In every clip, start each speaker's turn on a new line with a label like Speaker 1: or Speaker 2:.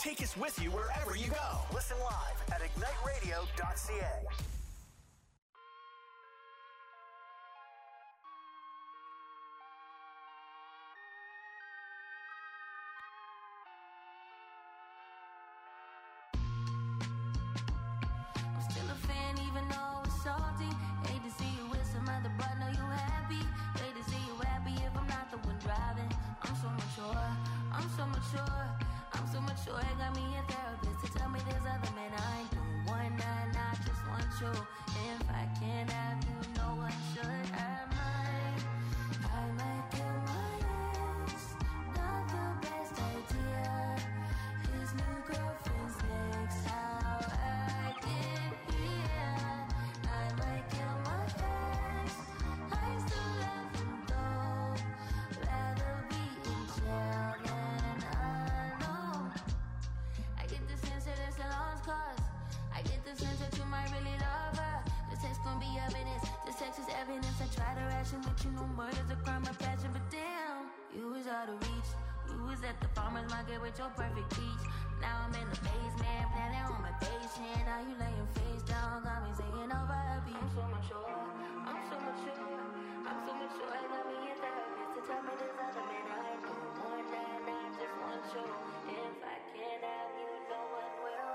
Speaker 1: Take us with you wherever you go. Listen live at igniteradio.ca.
Speaker 2: With your perfect peach. Now I'm in the basement, planning on my patient. Now you laying face down, got me singing over a beat. I'm so mature, I'm so mature, I'm so mature. I got me a therapist to tell me there's other men I know. One night, I just want you. If I can't have you, no one will.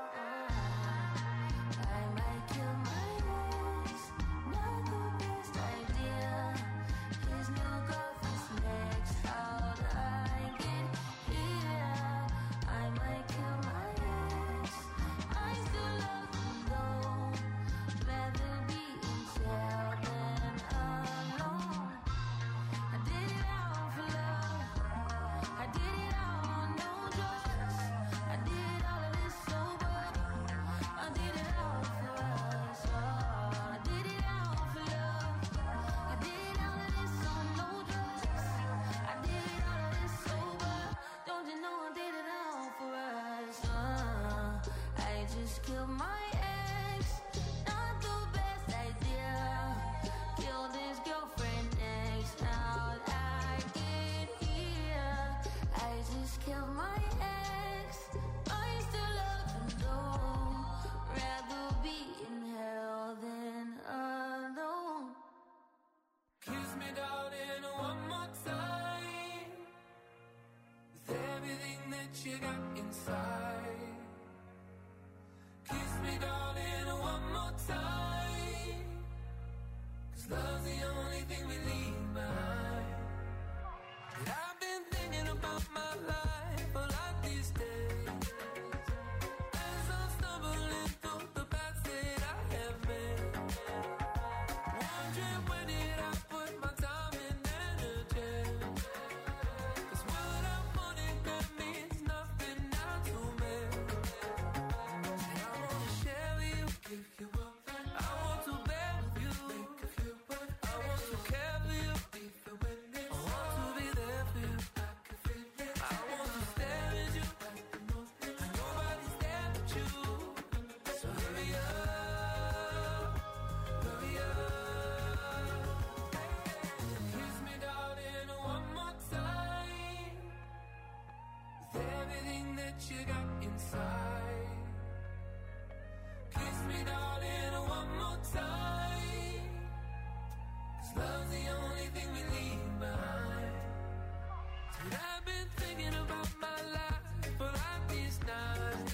Speaker 2: I might kill my ex, not the best idea. His new girlfriend's next, how'd I get here? I might kill my ex. I still love him though. Rather be in jail than alone. I did it all for love. I did it all on no drugs. I did all of this sober. I did it all for us. I did it all for love. I did all of this on no drugs. I did all of this sober. Don't you know I did it all for us? I just killed my ex. Not the best idea. Killed his girlfriend next. How'd I get here? I just killed my ex. I still love him though. Rather be in hell than alone.
Speaker 3: Kiss me, darling, one more time. With everything that you got inside. Kiss me, darling, one more time. 'Cause love's the only thing we leave behind. And I've been thinking about my life a lot these days. As I'm stumbling through the paths that I have made. Wondering where did I put my time and energy? 'Cause what I wanted that means nothing now to me. And I wanna share with you, give you up. I want to bear with you, make a few words. I want to care for you, be the witness. I want to be there for you, I can feel it. I want to stare at you, like the moment. Nobody's there but you. So hurry up, hurry up. Kiss me, darling, one more time. With everything that you got inside. Kiss me, darling, one more time. 'Cause love's the only thing we leave behind. And I've been thinking about my life for like these nights.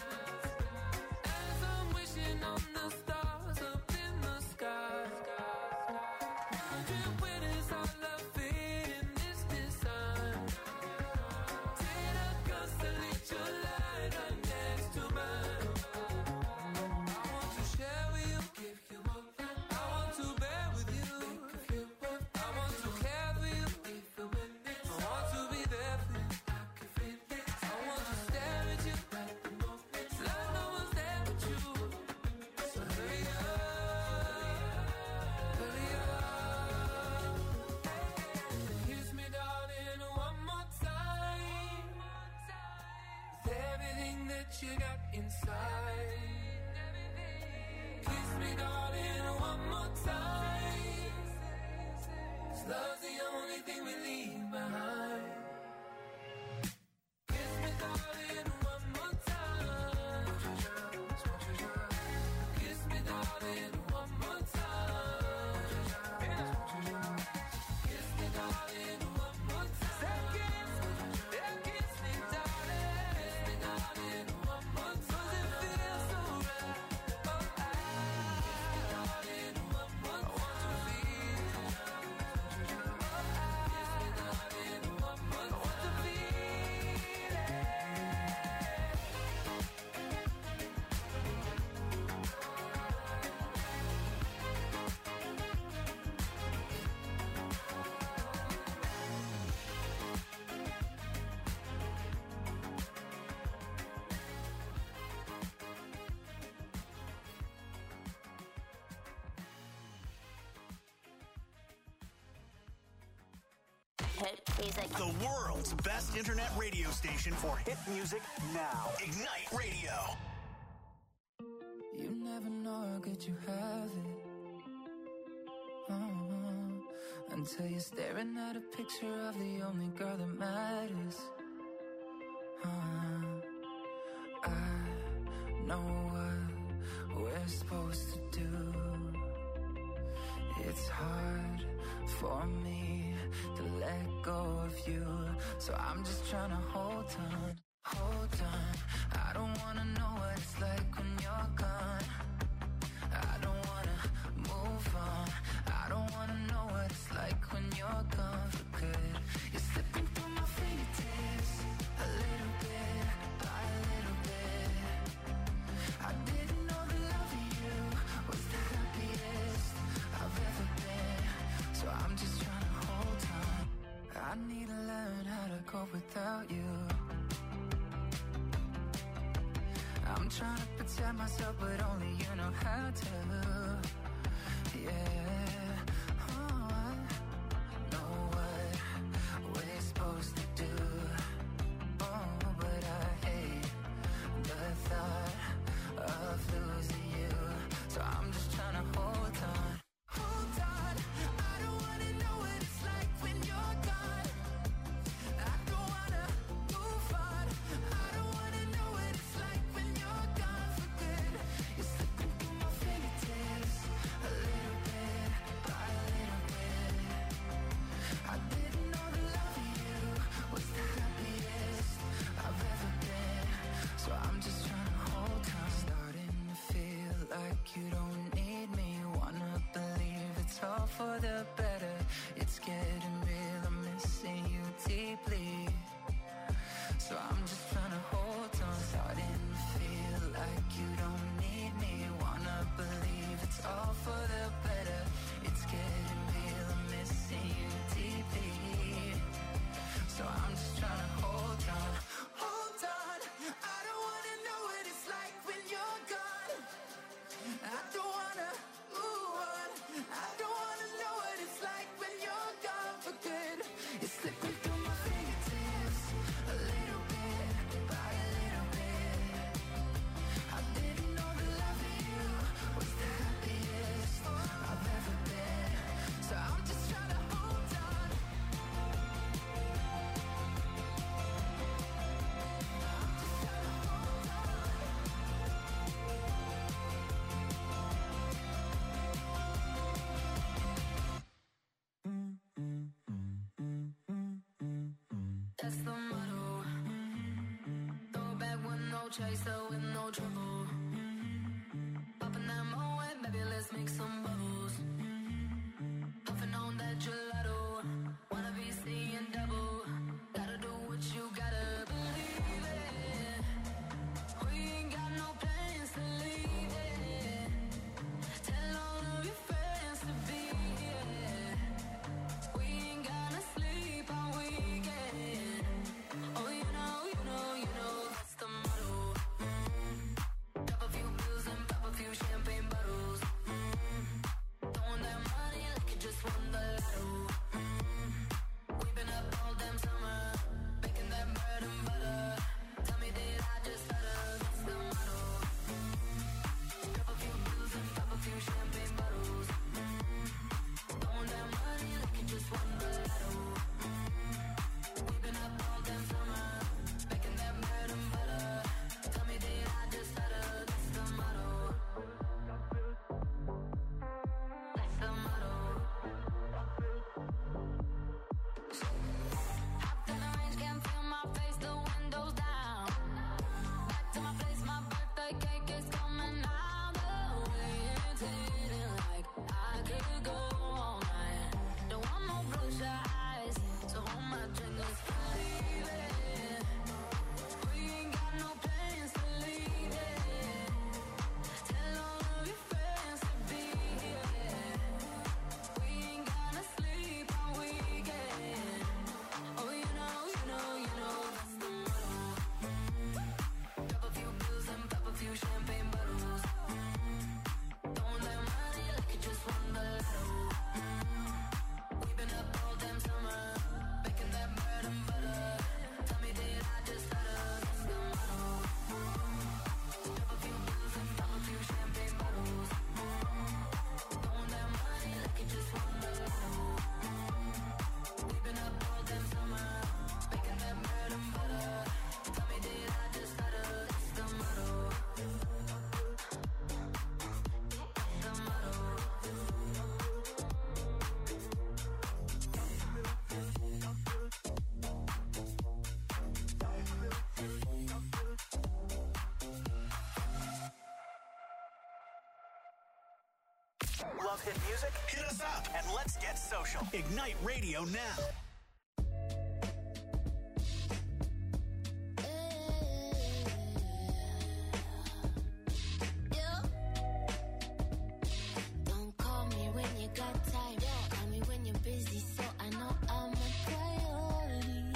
Speaker 3: As I'm wishing on the stars up in the sky. Wondering where does our love fit in this design? Did I constellate your light right next to mine? I want to share with you, give you up. I want to bear with you, make a few words. I want to care for you, be the witness. I want to be there for you, I can feel it. I want to stare at you, like the moment. Like no one's there but you. So hurry up, hurry up. Kiss me, darling, one more time. With everything that you got inside. Kiss me, darling, one more time. 'Cause love's the only thing we leave behind. Kiss me, darling, one more time.
Speaker 2: hit music.
Speaker 1: The world's best internet radio station for hit music now. Ignite Radio.
Speaker 3: You never know how good you have it. Until you're staring at a picture of the only girl that matters. I know what we're supposed to do. It's hard for me to let go of you, so I'm just trying to hold on. I don't wanna know what it's like when you're gone. I don't wanna move on. I don't wanna know what it's like when you're gone for good. You're slipping through my fingertips, a little bit by a little bit. I didn't know the love of you was the happiest I've ever been, so I'm just trying to hold on. I need to learn how to cope without you. I'm trying to protect myself, but only you know how to. Yeah, oh, I know what we're supposed to do. Oh, but I hate the thought of losing you, so I'm just trying to hold on. Hold on, I don't wanna know what it's like when you're gone. I don't wanna move on. I don't wanna know what it's like when you're gone for good. You're slipping through my fingertips, a little bit by a little bit. I didn't know the love of you was the happiest I've ever been, so I'm just trying to hold on. Starting to feel like you don't need me. Wanna believe it's all for the better. It's getting real, I'm missing you deeply, so I'm just trying to hold on. Starting to feel like you don't need me. Wanna believe it's all for the better. It's getting real, I'm missing you deeply, so I'm just trying to hold on. Hold on, I don't wanna know what it's like when you're gone. I don't wanna move on. I don't wanna know what it's like when you're gone for good. You're slipping through my fingertips, a little bit by a little bit. I didn't know the love of you was the happiest I've ever been, so I'm just trying to hold on. That's the motto. Throw it back with no chaser, with no trouble. Popping that Moet, baby, let's make some bubbles. Puffing on that gelato. Wanna be seeing double. Gotta do what you gotta believe it. We ain't got no plans to leave it. Tell all of your friends to be here. We ain't gonna sleep all weekend. Oh, you know, that's the motto. Drop a few pills and pop a few champagne bottles.
Speaker 1: love hit music? Hit us up and let's get social. Ignite Radio now.
Speaker 2: Don't call me when you got time. Call me when you're busy, so I know I'm a priority.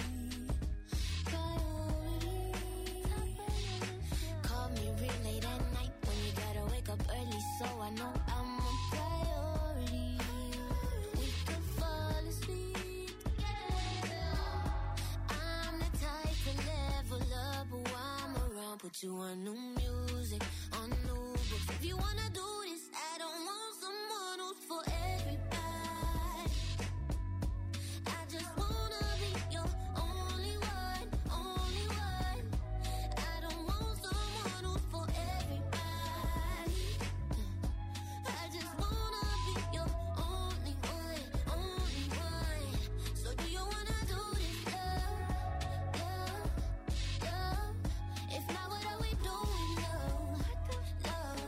Speaker 2: Call me real late at night when you gotta wake up early, so I know I'm a priority. We can fall asleep together. I'm the type to level up while I'm around. Put you on new music, on new books. If you wanna do this, I don't want someone who's for everybody. I just wanna be your only one, only one. I don't want someone who's for everybody. I just wanna be your only one, only one. So do you wanna do this, love, love, love? If not, what are we doing, love, love,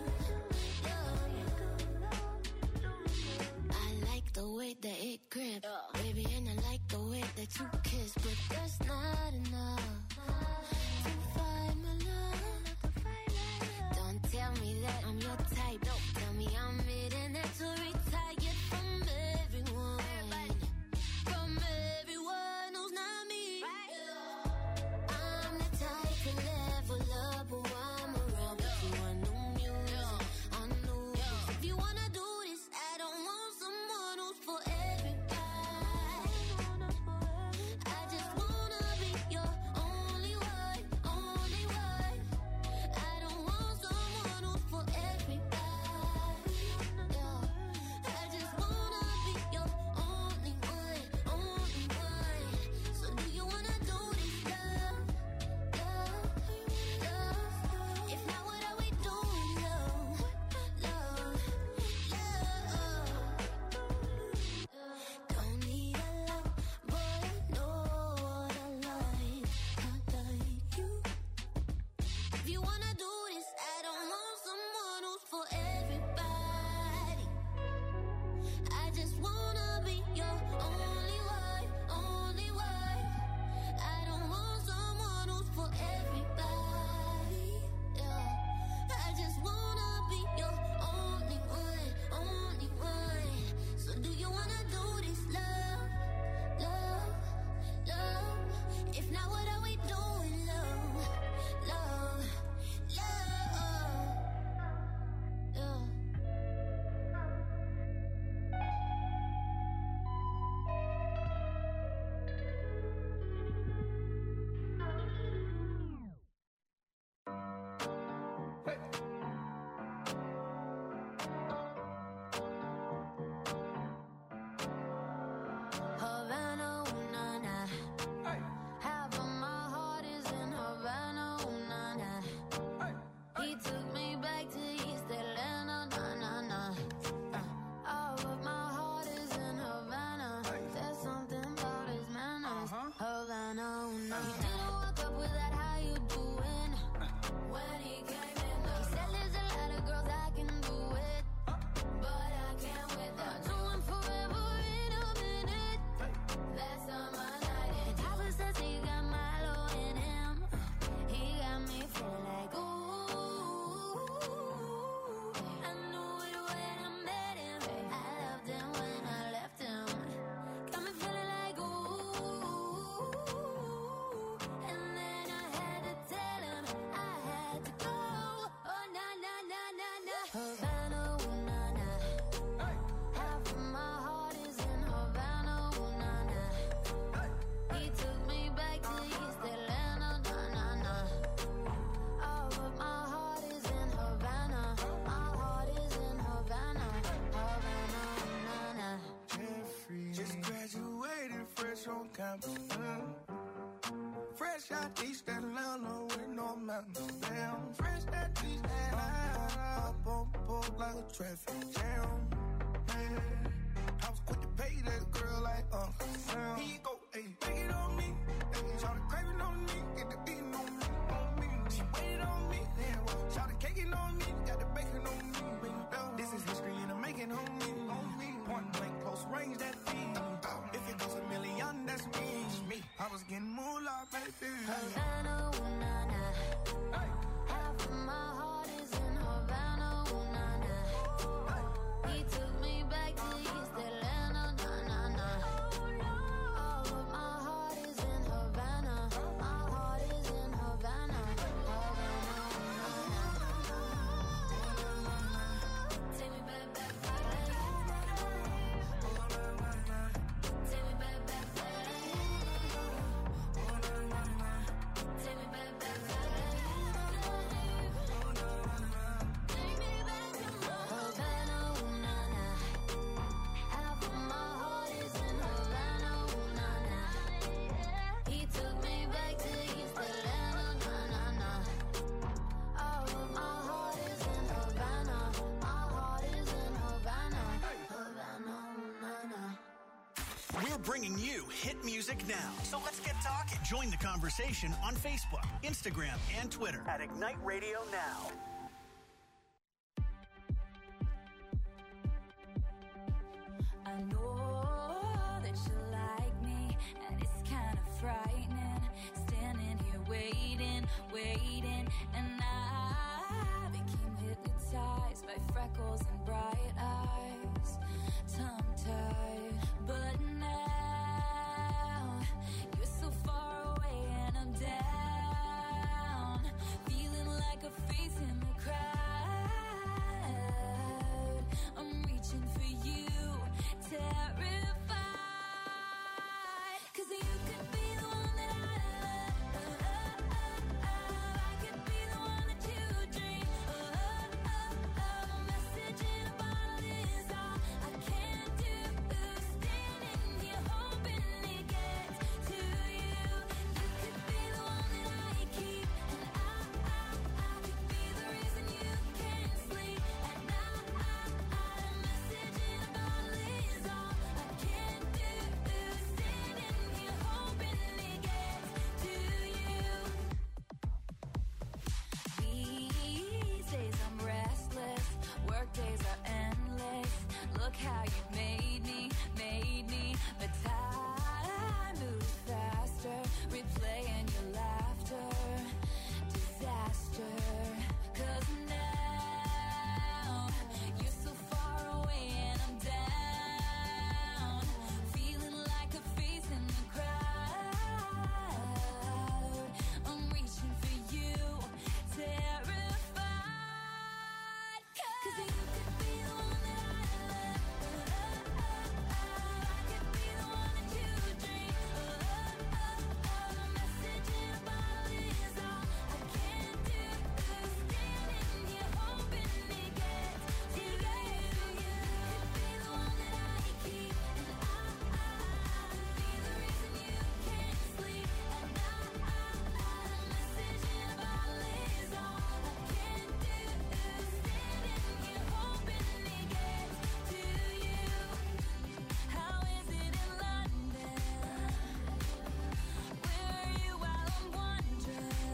Speaker 2: love? I like the way that it grip, baby, and I like the way that you kiss, but that's not enough to find my love. Don't tell me that I'm your type. Tell me I'm it and that to retire from everyone. From everyone who's not me. I'm the type to level up while I'm around. Put you on new music, on new books. If you wanna do this, I don't want someone who's for everybody. I just wanna be your only one, only one. I don't want someone who's for everybody. I just wanna be your only one, only one. So do you wanna do this, love, love, love? If not, what are we doing, love, love, love? Don't need a lot, but I know what I like. I like you. If you wanna do this, I don't want someone who's for everybody. I just wanna be your only one, only one. I don't want someone who's for everybody. I just wanna be your only one, only one. So do you wanna do this, love, love, love? If not, what are we doing, love, love, love, love? Havana, ooh, nah, nah. Half of my heart is in Havana, ooh, nah, nah. He took me back to East Atlanta, nah, nah, nah. All of my heart is in Havana. There's something about his manners. Havana, ooh, nah. He didn't walk up with that, how you doing? When he came in, he said there's a lot of girls I can do it, but I can't with that. Do him forever in a minute. That's on my night. And Tyler says he got Milo in him. He got me feeling like, ooh. I knew it when I met him. I loved him when I left him. Got me feeling like, ooh. And then I had to tell him I had to go. Oh, nah, nah, nah, nah, nah. Havana, ooh, nah, nah. Half of my heart is in Havana, ooh, nah, nah. He took me back to East Atlanta, nah, nah, nah. All of my heart is in Havana. My heart is in Havana, Havana, nah, nah.
Speaker 4: Jeffrey. Just graduated fresh on campus. Fresh out East Atlanta with no mountains. Damn, fresh out East Atlanta. Up on board like a traffic jam. Man, I was quick to pay that girl like Sam. Here you go, ayy, take it on me. Ayy, try to crave it on me, get the beating on me, on me. She waited on me, then shout the caking on me, got the bacon on me. This is history in the making. thinking on me. Point blank, close range, that feed. If it goes a million, that's me. I was getting moolah, baby.
Speaker 2: Havana, ooh, nah, nah. Half of my heart is in Havana, ooh, nah, nah. He took me back to East Atlanta, nah, nah, nah. All of my heart is in Havana. My heart is in Havana. Havana, ooh, nah, nah. Take me back, back, back. Take me back, back, back. Take me back, back, back. Take me back to Havana, ooh, nah, nah. Half of my heart is in Havana, ooh, nah, nah. He took me back to East Atlanta, nah, nah, nah. All of my heart is in Havana. My heart is in Havana. Havana, ooh, nah, nah.
Speaker 1: We're bringing you hit music now. So let's get talking. Join the conversation on Facebook, Instagram, and Twitter at Ignite Radio Now.
Speaker 2: I know that you like me, and it's kind of frightening. Standing here waiting, and I became hypnotized by freckles and bright eyes, tongue-tied. But now you're so far away, and I'm down, feeling like a face in the crowd. I'm reaching for you, terrified, 'cause you could be the one that I love. I could be the one that you dream. A message in a bottle is all I can do. Standing here hoping it gets to you. You could be the one that I keep, and I could be the reason you can't sleep at night. A message in a bottle is all I can do. Standing here hoping it gets to you. These days I'm restless, work days are endless. Look how you made me, but time moves faster, replaying your laughter, disaster. 'Cause now you're so far away, and I'm down, feeling like a face in the crowd. I'm reaching for you, terrified, 'cause you could be the one that I love. I could be the one that you dream. A message in a bottle is all I can do. Standing here hoping it gets to you. You could be the one that I keep, and I could be the reason you can't sleep at night. A message in a bottle is all I can do. Standing here hoping it gets to you. How is it in London? Where are you while I'm wondering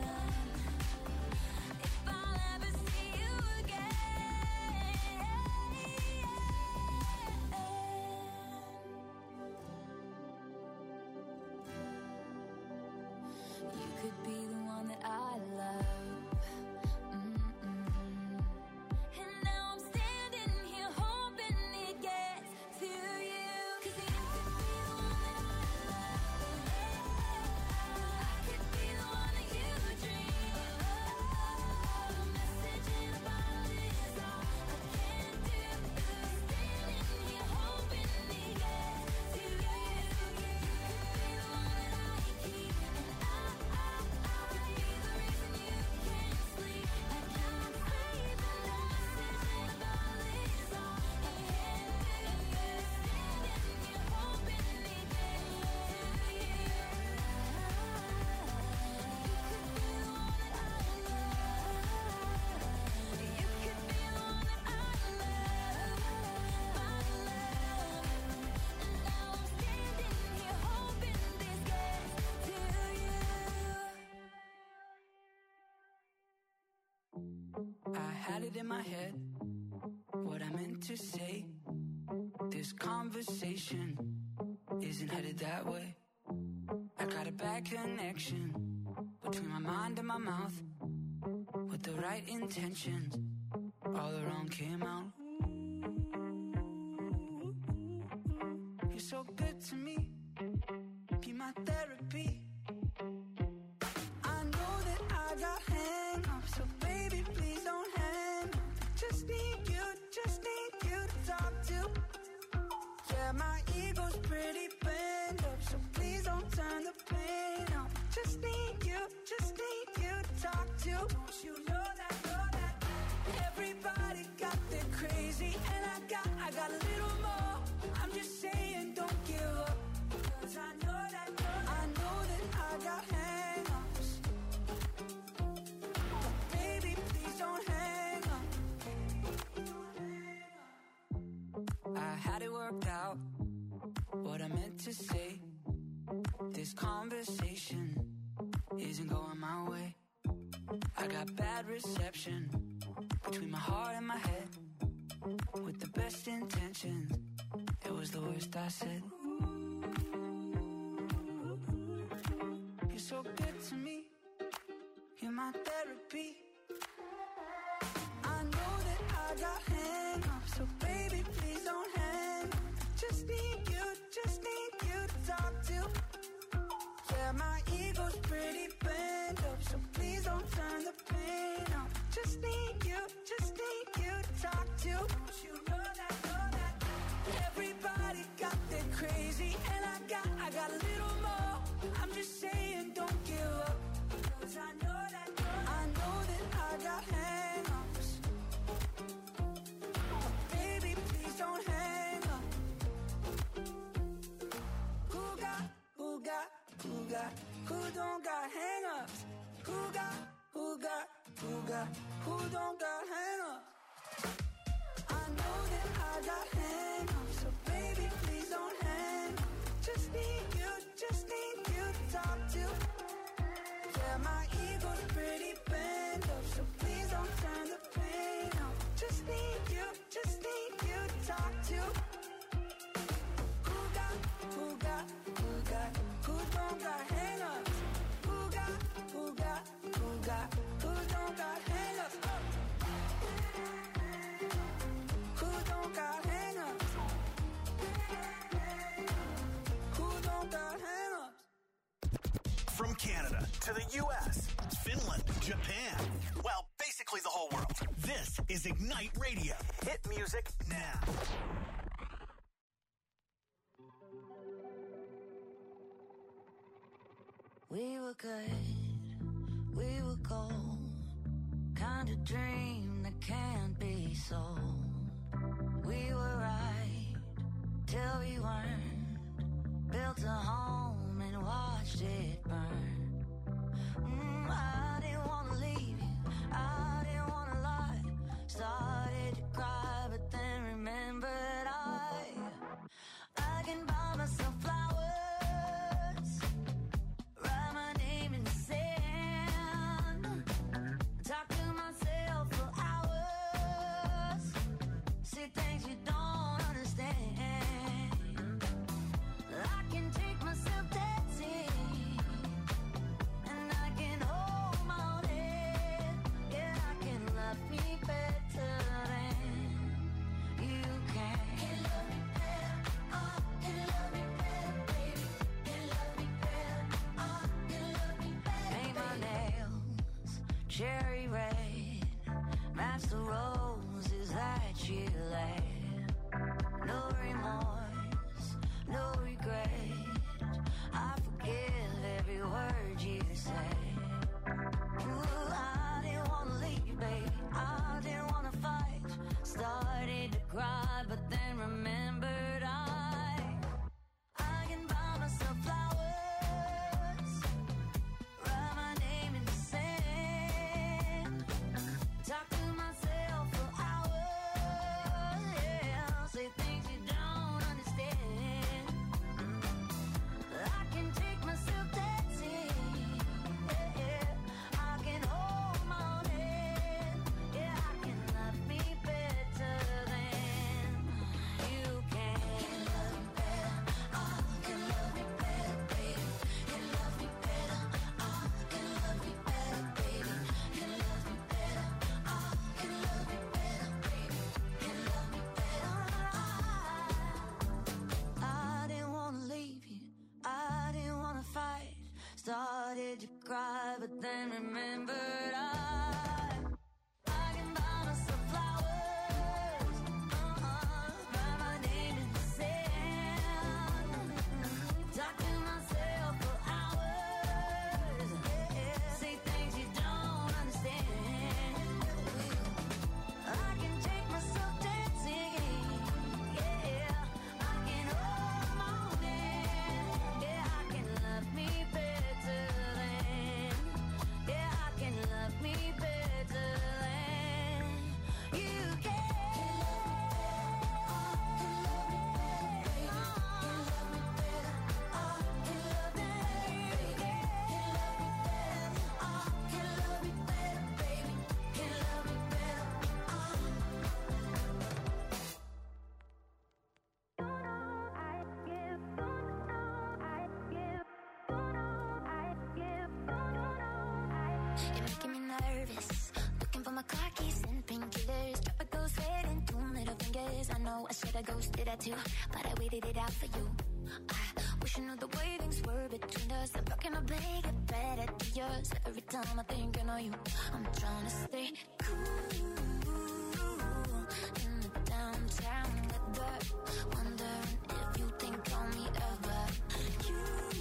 Speaker 2: if I'll ever see you again? You could be the one that I love. And now I'm standing here hoping it gets to you. 'Cause you could be the one that I love. I could be the one that you dream. A message in a bottle is all I can do. Standing here hoping it gets to you. You could be the one that I keep, and I could be the reason you can't sleep at night. A message in a bottle is all I can do. Standing here hoping it gets to you. You could be the one that I love. You could be the one that I love, my love. And now I'm standing here hoping this gets to you.
Speaker 3: I had it in my head, what I meant to say.
Speaker 5: this conversation isn't headed that way. I got a bad connection between my mind and my mouth. With the right intentions, all the wrong came out. You're so good to me, be my therapy. I know that I got hang-ups, so baby, please don't hang up. Just need you to talk to. Yeah, my ego's pretty bent up, so please don't turn the pain up. Just need you to talk to. Don't you know that everybody got their crazy, and I got a little more. I'm just saying, don't give up, 'cause I know that I got hang-ups. But baby, please don't hang up. I had it worked out, what I meant to say. This conversation isn't going my way. I got bad reception between my heart and my head. With the best intentions, it was the worst I said. You're so good to me, you're my therapy. I know that I got hang-ups, so baby, please don't hang up. Just need you to talk to. Yeah, my ego's pretty bent up, so please don't turn the pain up. Just need you to talk to. Don't you know that everybody got their crazy, and I got a little more. I'm just saying, don't give up, 'cause I know that I got hang-ups. But baby, please don't hang up. Who don't got hang-ups? Who don't got hang-ups? I know that I got hang-ups, so baby, please don't hang up. Just need you to talk to. Yeah, my ego's pretty bent up, so please don't turn the pain up. Just need you to talk to. Who don't got hang-ups? Who don't got hang-ups? Who don't got hang-ups? Who don't got hang-ups?
Speaker 1: From Canada to the U.S., Finland, Japan, well, basically the whole world. This is Ignite Radio. Hit music now.
Speaker 2: We were good, we were gold. Kind of dream that can't be sold. We were right till we weren't. Built a home and watched it burn. I didn't want to leave you, I didn't want to lie. Started to cry, but then remembered I can buy myself flowers, write my name in the sand, talk to myself for hours, say things you don't understand. I can take myself dancing, and I can hold my own head. Yeah, I can love me better than you can. Can love me better, can love me better, baby. Can love me better, can love me better. Paint my nails cherry red, match the roses that you laid. No remorse, no regret. I forgive every word you say. Ooh, I didn't want to leave, baby. I didn't want to fight. Started to cry, but then remembered I can buy myself flowers, write my name in the sand, talk to myself for hours, yeah, say things you don't understand. I can take myself dancing, yeah, I can hold my own head, yeah, I can love me better than but then remembered I can buy myself flowers, write my name in the sand, talk to myself for hours, say things you don't understand. I can take myself dancing, I can hold my own hand, I can love me better than, I can love me better than you can. You're making me nervous. Looking for my car keys and painkillers. Drop a ghost head and 2 middle fingers. I know I should have ghosted that too, but I waited it out for you. I wish I knew the way things were between us. I'm rocking my bag, get better to yours. Every time I think I know you, I'm trying to stay cool in the downtown weather. Wondering if you think on me ever. You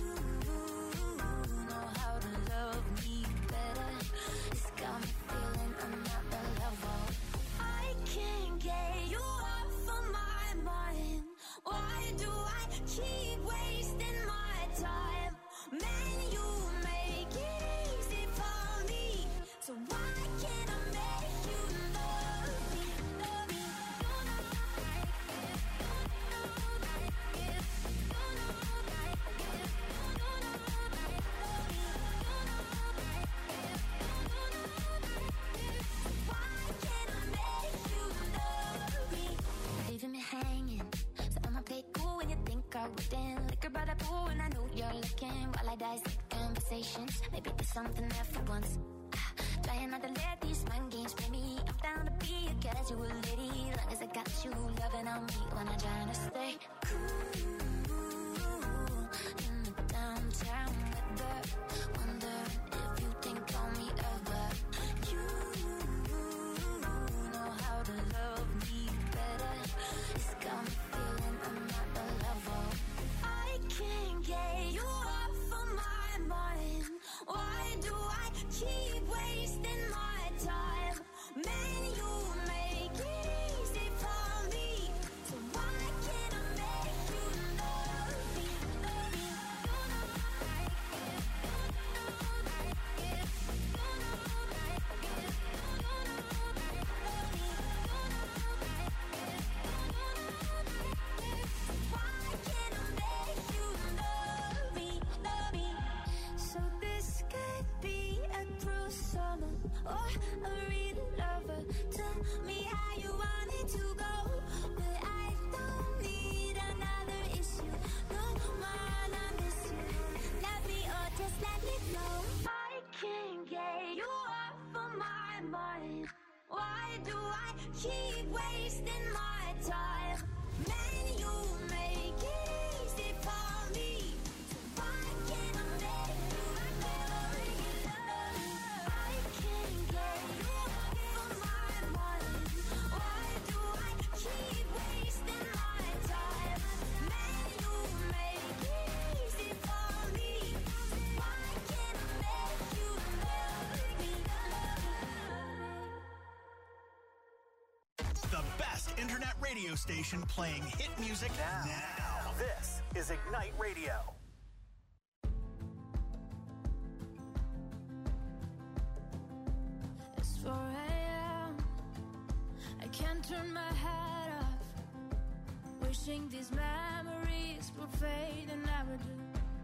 Speaker 2: know how to love me better. It's got me feeling I'm not the level. I can't get you off of my mind. Why do I keep wasting my time? Man, you make it easy for me. So why can't I make you love me? Love me. You know like it. You know like it. You know like it. You know like love me. You know like it. You know like it. Why can't I make you love me? Leaving me hanging. So I'ma play cool when you think I wouldn't. Liquor by the pool and I know you're looking. While I dissect conversations, maybe there's something there for once. Trying not to let these mind games play me. I'm down to be a casual lady, long as I got you loving on me when I'm trying to stay cool in the downtown weather. Wondering if you think on me ever. You know how to love me better. It's got me feeling I'm not the level. I can't get you off of my mind. Why do I keep wasting my time? Man, you make it easy for me. So why can't I make you love me? Love me. You know like it. You know like it. You know like it. You know like love me. You know like it. You know like it. Why can't I make you love me? Love me. So this could be a true summer or a real lover. Tell me how you want it to go, but I don't need another issue. No man, I miss you. Love me or just let me go. I can't get you off of my mind. Why do I keep wasting my time? Man, you make it easy for me. So why can't I make you love me? I can't get you off of my mind. Why do I keep wasting my time? Man, you make it easy for me. So why can't I make you love me?
Speaker 1: The best internet radio station playing hit music now. This is Ignite Radio.
Speaker 2: It's 4 a.m. I can't turn my head off. Wishing these memories would fade and never do.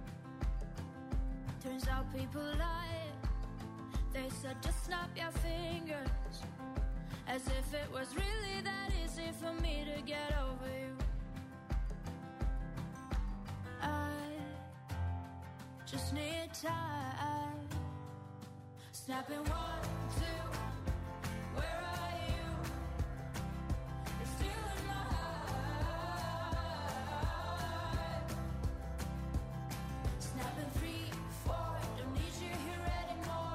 Speaker 2: Turns out people lie. They said just snap your fingers, as if it was really that easy for me to get over you. I just need time. Snapping 1, 2. Where are you? You're still in my heart. Snapping 3, 4. Don't need you here anymore.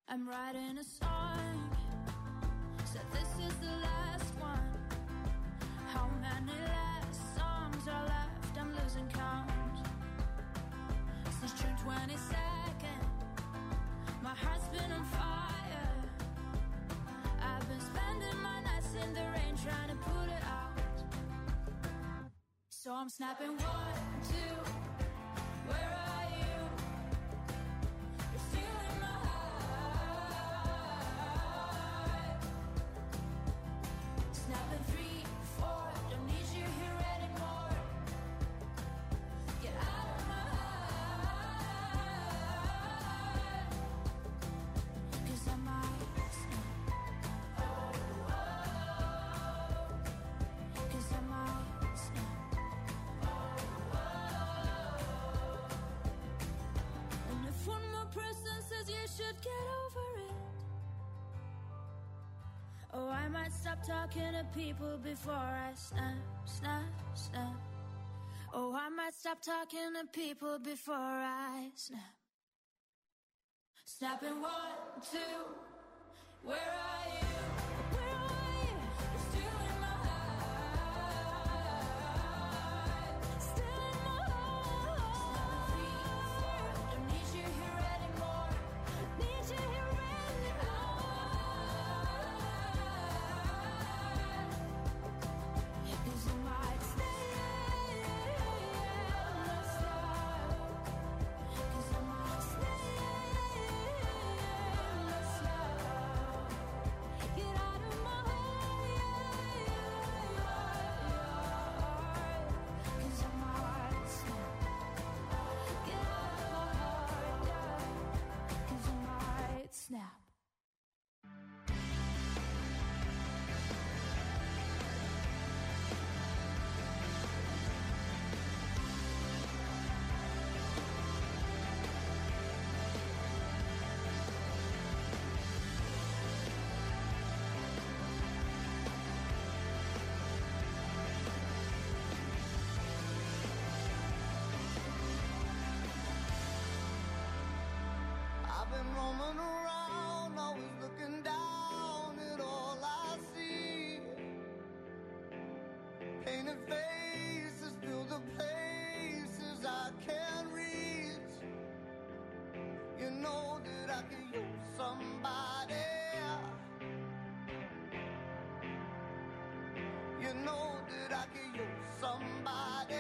Speaker 2: I'm writing a song. Said this is the last one. How many last songs are left? I'm losing count. Since June 22nd, my heart's been on fire. I've been spending my nights in the rain trying to put it out. So I'm snapping 1, 2. Where are you? You're stealing my heart. Snapping 3, 4. Don't need you here anymore. Get out of my heart. 'Cause I might snap. 'Cause I might snap. And if one more person says you should get over it, oh, I might stop talking to people before I snap, snap, snap. Oh, I might stop talking to people before I snap. Snapping 1, 2. Where are you? Where are you? You're stealing my heart. Stealing my heart. Snapping 3, 4. Don't need you here anymore. Need you here anymore. 'Cause I might stay and not stop. 'Cause I might stay and not stop. Get out of my heart. 'Cause I might snap. Get out of my heart, yeah. 'Cause I might snap.
Speaker 6: I've been roaming around, always looking down at all I see. Painted faces fill the places I can't reach. You know that I could use somebody. You know that I could use somebody.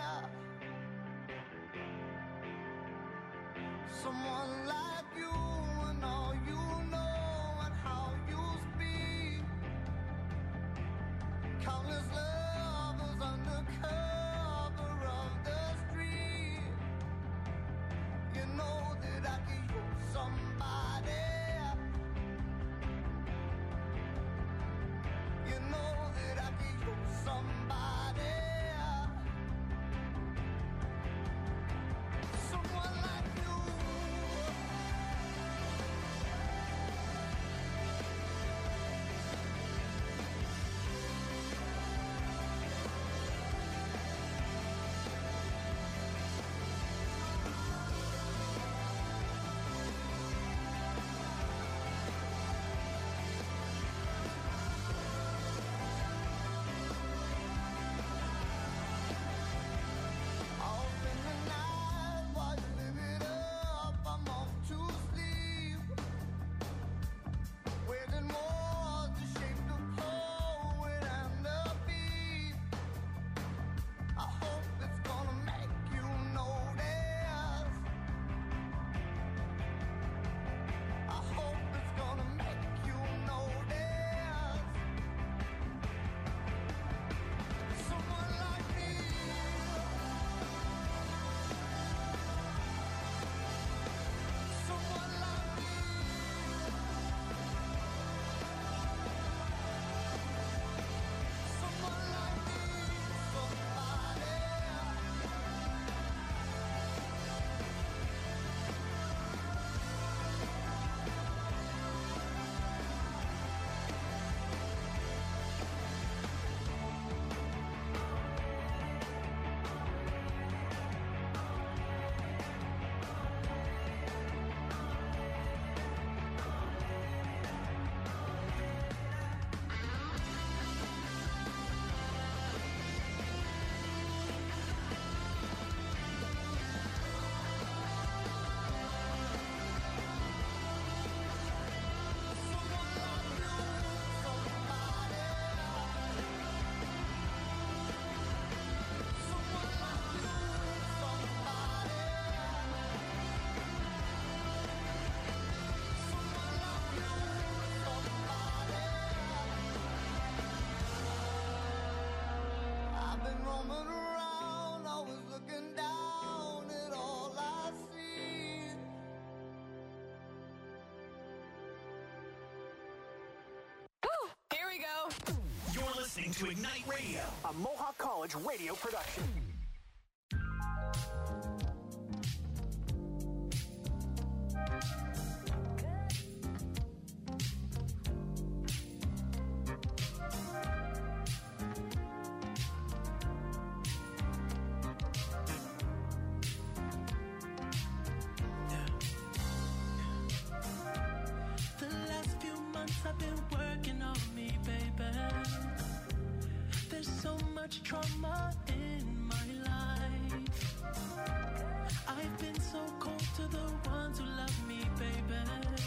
Speaker 6: Someone like you and all you know and how you speak. Countless lovers under cover of the street. You know that I could use somebody. You know that I could use somebody. Someone like you. coming around, always looking down at all I see.
Speaker 1: Here we go. You're listening to Ignite Radio, a Mohawk College radio production.
Speaker 7: I've been working on me, baby. There's so much trauma in my life. I've been so cold to the ones who love me, baby.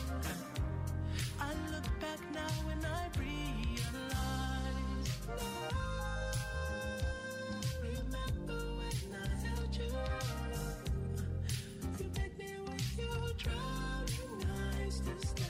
Speaker 7: I look back now and I realize. Remember when I held you? You made me with your drowning eyes to stay.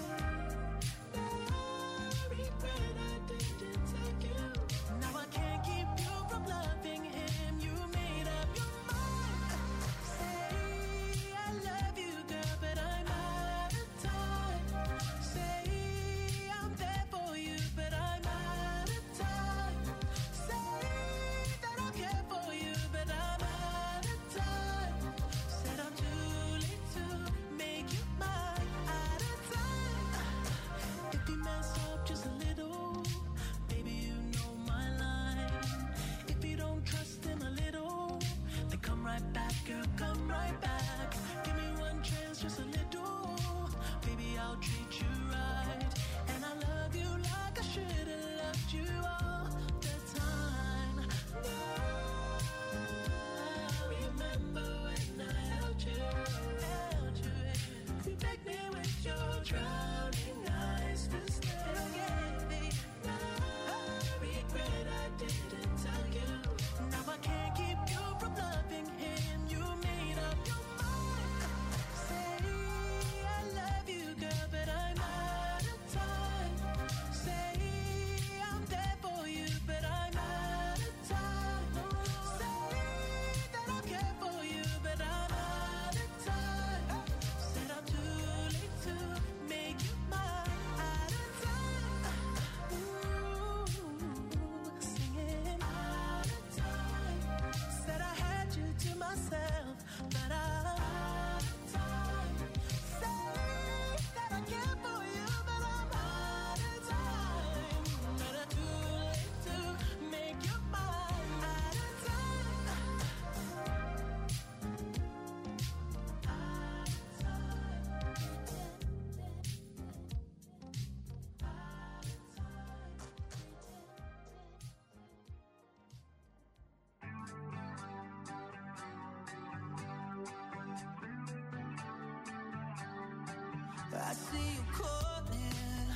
Speaker 5: I see you calling.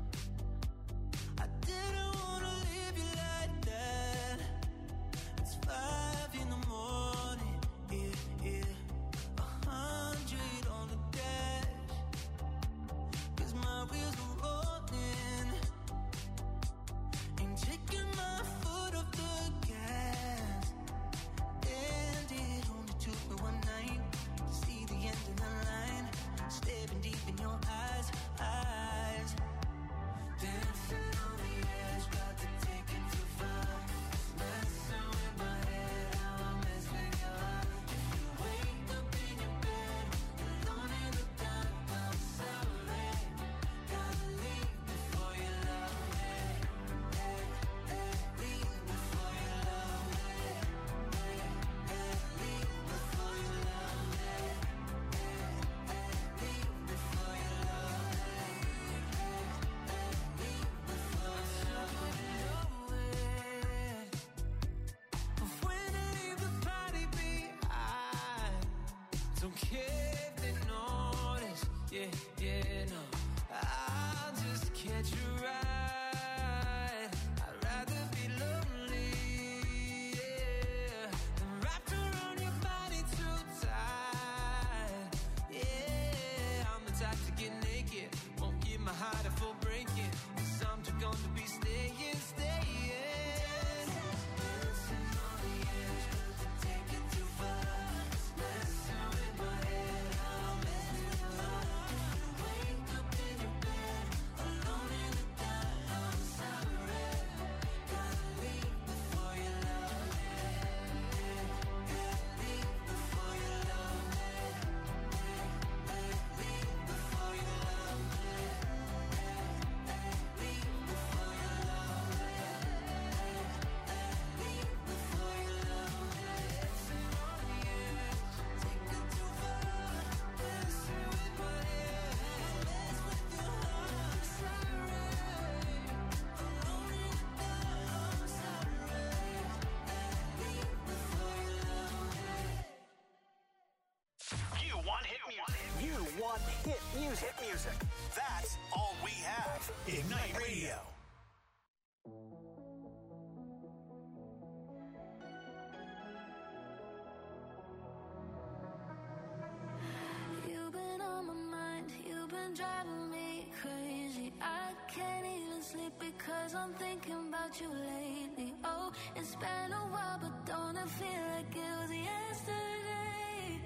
Speaker 5: I didn't wanna leave you like that. It's 5 in the morning, yeah. 100 on the dash, 'cause my wheels are rolling. Ain't taking my foot off the gas. And it only took me one night to see the end of the line. Staring deep in your eyes. Dancing on the edge, got to take it too far. Messing with my head, how I mess with your heart. If you wake up in your bed, alone in the dark, I'm sorry. Gotta leave before you love me. Leave before you love me. Leave before you love me. Don't care if they notice, yeah, no. I'll just catch you right. I'd rather be lonely, yeah, than wrapped around your body too tight. Yeah, I'm the type to get naked, won't give my heart a full breaking, 'cause I'm just gonna be staying. Dancing on the
Speaker 1: Hit music. Hit music. That's all we have. Ignite Radio.
Speaker 2: You've been on my mind, you've been driving me crazy. I can't even sleep because I'm thinking about you lately. Oh, it's been a while, but don't it feel like it was yesterday?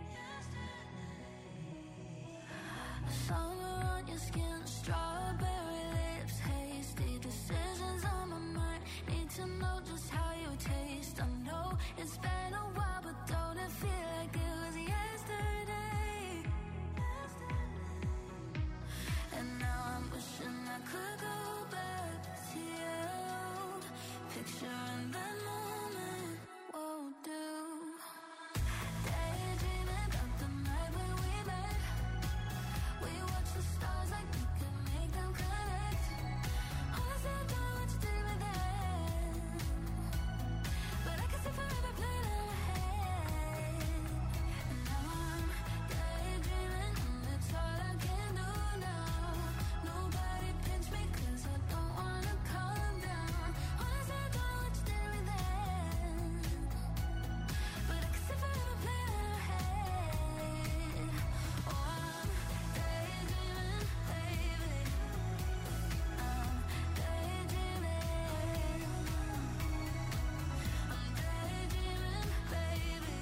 Speaker 2: Summer on your skin, strawberry lips, hasty decisions on my mind. Need to know just how you taste. I know it's been a while, but don't it feel like it was yesterday? And now I'm wishing I could go back to you. Picturing that moment won't do. Daydreaming about the night when we met. We watched the stars like we could make them connect. Honestly, I don't know what you did with that, but I can see forever playing in my head. And now I'm daydreaming, and it's all I can do now. Nobody pinch me 'cause I don't wanna calm down. Honestly, I don't know what you did with that, but I can see forever playing in my head. Oh, I'm daydreaming, baby. I'm daydreaming. I'm daydreaming, baby.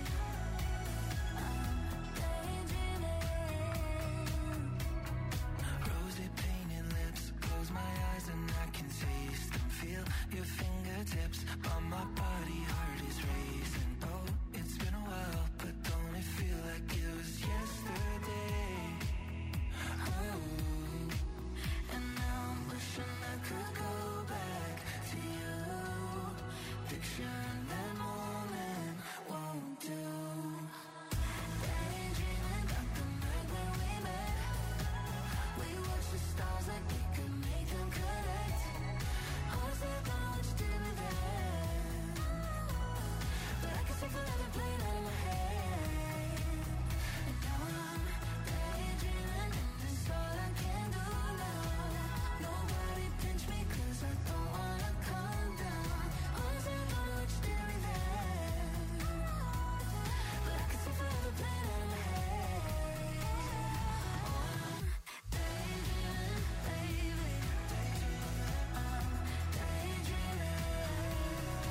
Speaker 2: I'm daydreaming.
Speaker 8: Rosy painted lips, close my eyes and I can taste them. Feel your fingertips on my body, heart is racing. Oh, it's been a while, but don't it feel like it was yesterday? Oh,
Speaker 2: And now I'm wishing I could go back to you. Picturing that moment won't do. Daydreaming about the night when we met. We watched the stars like we could make them connect. Honestly, I don't know what you did with that, but I can see forever playing out in my head. And now I'm daydreaming, and it's all I can do now. Nobody pinch me 'cause I don't wanna calm down. Honestly, I don't know what you did with that, but I can see forever playing out in my head. Oh, I'm daydreaming, baby. I'm daydreaming.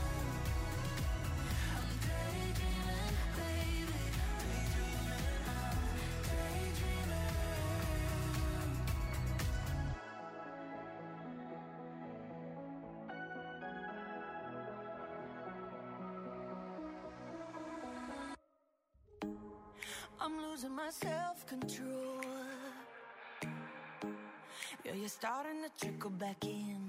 Speaker 2: I'm daydreaming, baby. I'm daydreaming. I'm losing my self-control. Yeah, you're starting to trickle back in,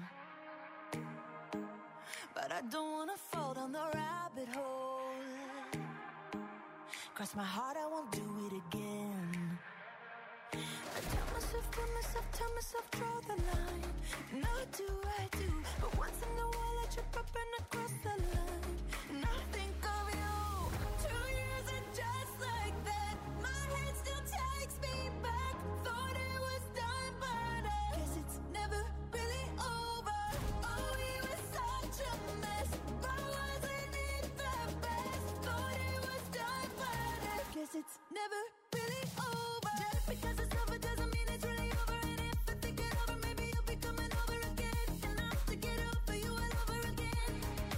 Speaker 2: but I don't wanna fall down the rabbit hole. Cross my heart, I won't do it again. I tell myself, draw the line. And I do, but once in a while I trip up and I cross the line. And I think of you. 2 years and just like that, my head still takes me back. Thought it was done, but I guess it's never really over. Oh, we were such a mess, but wasn't it the best? Thought it was done, but I guess it's never really over. Just because it's over doesn't mean it's really over. And if I think it over, maybe you'll be coming over again. And I'll have to get over you all over again.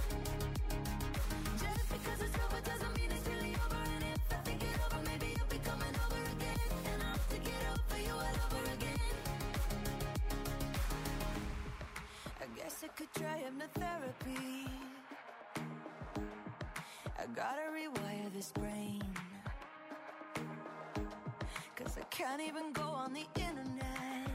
Speaker 2: Just because it's over doesn't mean it's really over. And if I think it over, maybe you'll be coming over again. And I'll have to get over you all over again. I guess I could try hypnotherapy. I gotta rewire this brain, 'cause I can't even go on the internet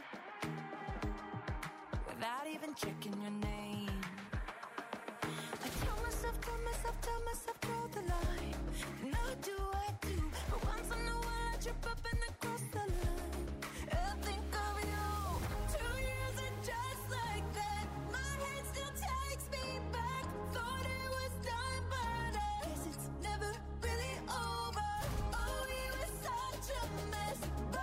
Speaker 2: without even checking your name. I tell myself, draw the line. And I do, but once in a while I trip up and I cross the line. I think of you. 2 years and just like that, my head still takes me back. Thought it was done, but I guess it's never really over. Oh, we were such a mess, but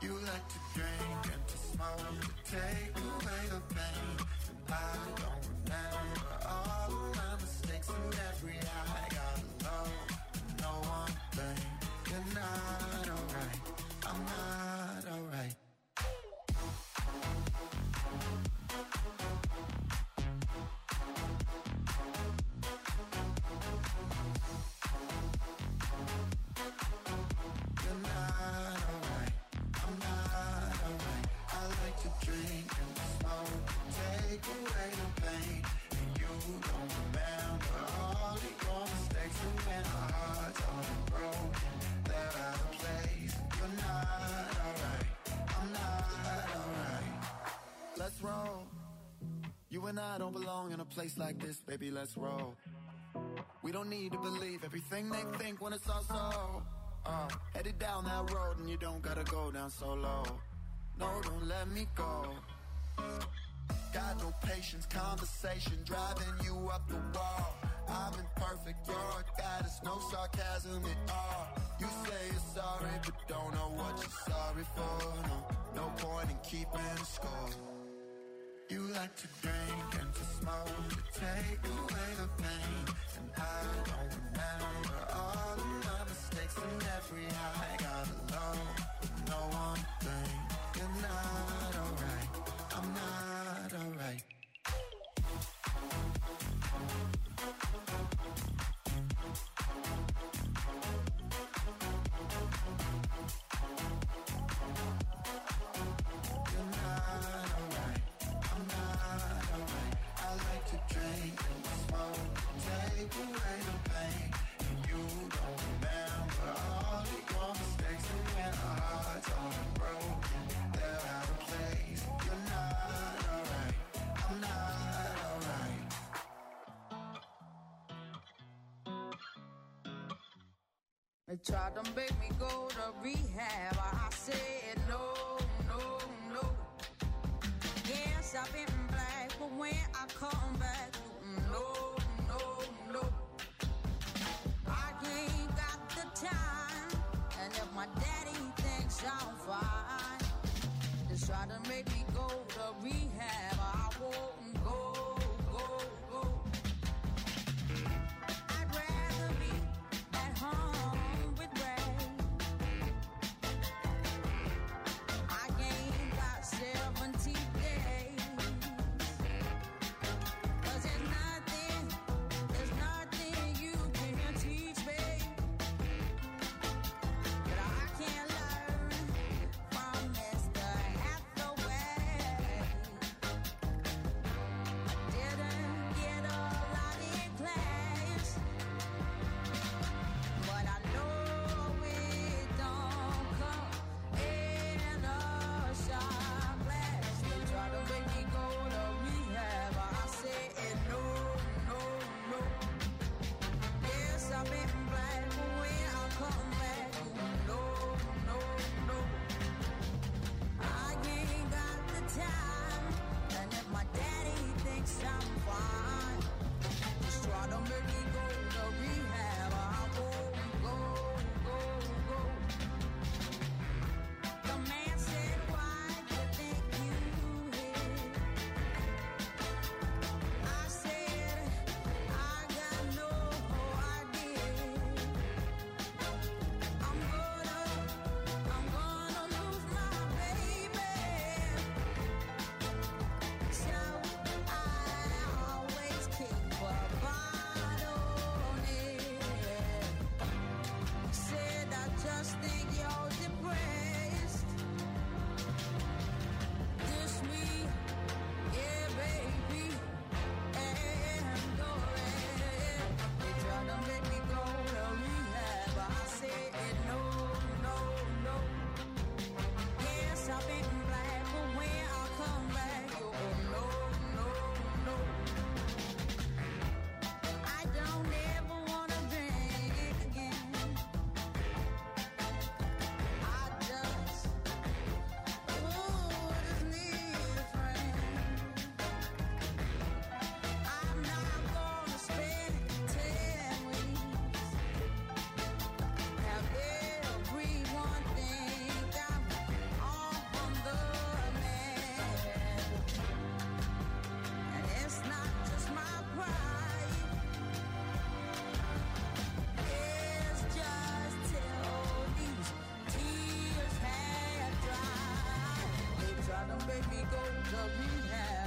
Speaker 8: You like to drink and to smoke to take away the pain. And I don't remember all of my mistakes and every I gotta know one thing. You're not alright, I'm not alright. You're not alright, I'm not alright. I like to drink and smoke, take away the pain. And you don't remember all of your mistakes. And when our hearts are broken, they're out of place. You're not alright, I'm not alright. Let's roll. You and I don't belong in a place like this, baby, let's roll. We don't need to believe everything they think when it's all so. Headed down that road and you don't gotta go down so low. No, don't let me go. Got no patience, conversation driving you up the wall. I'm imperfect, you're a goddess, no sarcasm at all. You say you're sorry, but don't know what you're sorry for. No point in keeping score. You like to drink and to smoke to take away the pain. And I don't remember all of my mistakes and every high. Gotta know one thing. You're not alright, I'm not alright. You're not alright, I'm not alright. I like to drink and smoke, take away the pain. And you don't remember all of your mistakes. And when our hearts are broken, they're out of place. You're not alright, I'm not alright.
Speaker 9: They tried to make me go to rehab. I said no, no, no. Yes, I've been black, but when I come back, no, no, no. I ain't got the time, and if my daddy thinks I'm fine, they try to make me go to rehab. I won't go. I'd rather be at home with Ray. me go to rehab.